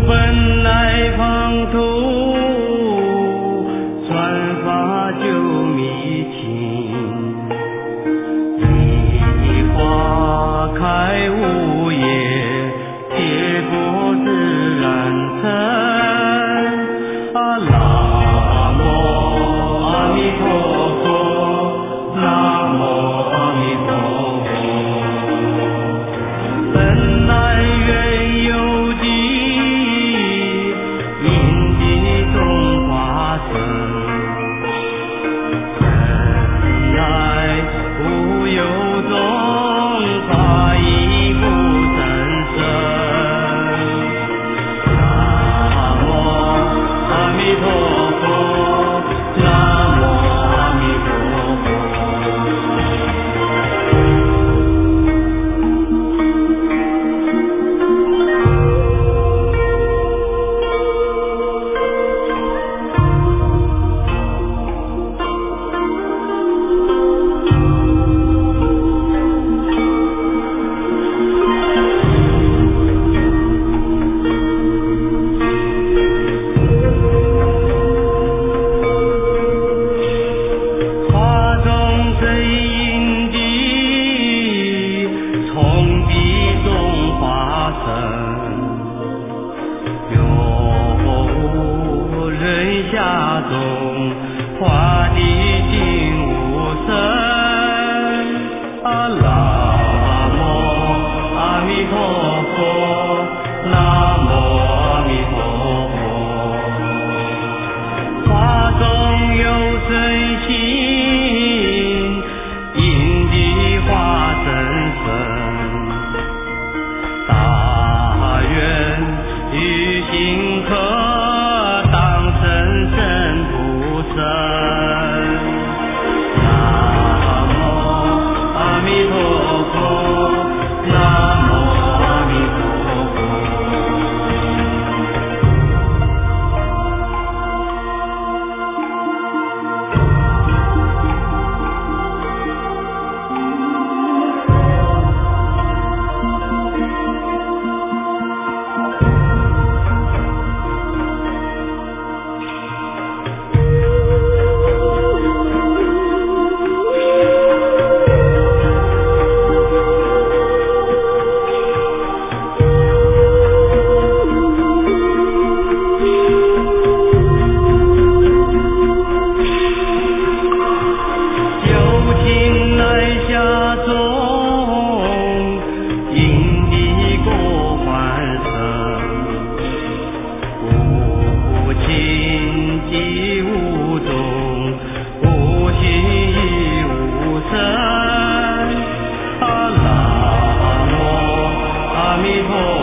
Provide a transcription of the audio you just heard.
本来旁土，传法救迷情。一花开无叶，结果自然成。南无阿弥陀佛，南无阿弥陀佛。本来原有的因地中化身，本来无有中法亦不真身。南无阿弥陀佛，南无阿弥陀佛。花中最因地，从地中化身，有人下中，化地尽无生。南无阿弥陀佛，南无阿弥陀佛。花中有真心，因地化真身。大愿于心可当生生不生。南无阿弥陀佛，南无阿弥陀佛。有情来下中，因地果还生。无情即无种，无心亦无生。南无阿弥陀